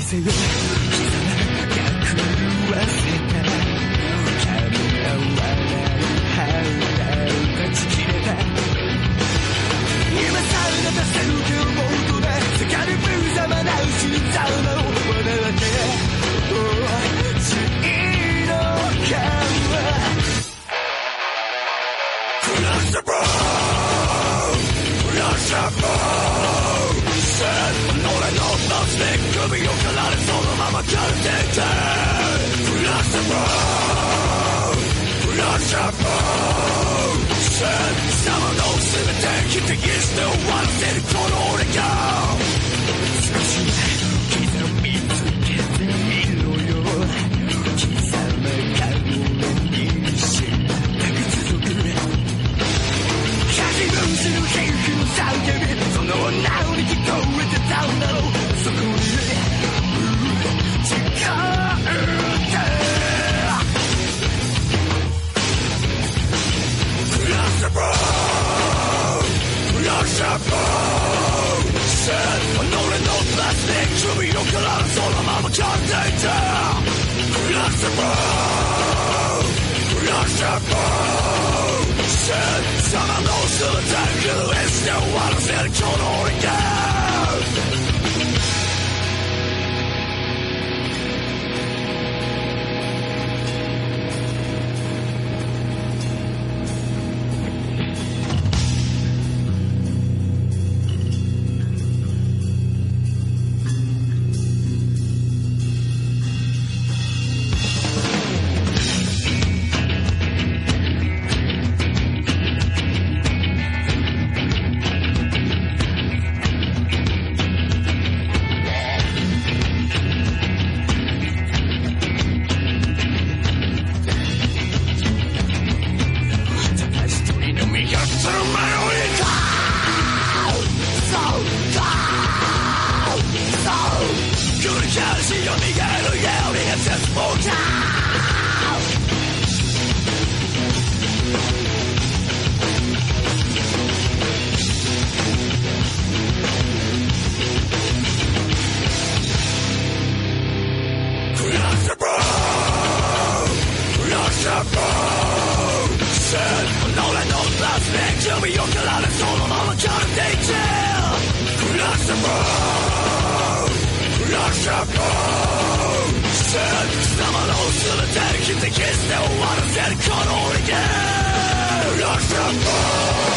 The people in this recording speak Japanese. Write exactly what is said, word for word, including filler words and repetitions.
せよ貴様が狂わせた噛み合わない腹を断ち切れた今さら出せるけどもっとね世界に無様な死にざまを笑って欲しいのかCrush the ball Crush the ball Said俺のマスで首を刈られそのまま枯れていた Crush the ball Crush the ball Said 貴様の全て否定して終わらせるこの俺が少し刻みつけてみろよ貴様が俺にし長く続く自分する皮膚の叫びその女に聞こえてたんだろうそこに誓ってクラッシャボークラッシャボー Said 己のプラスで首を刈られそのまま枯れていたクラッシャボークラッシャボー貴様の全て狂えして終わらせるこの俺が貴様の全て否定して終わらせるこの俺が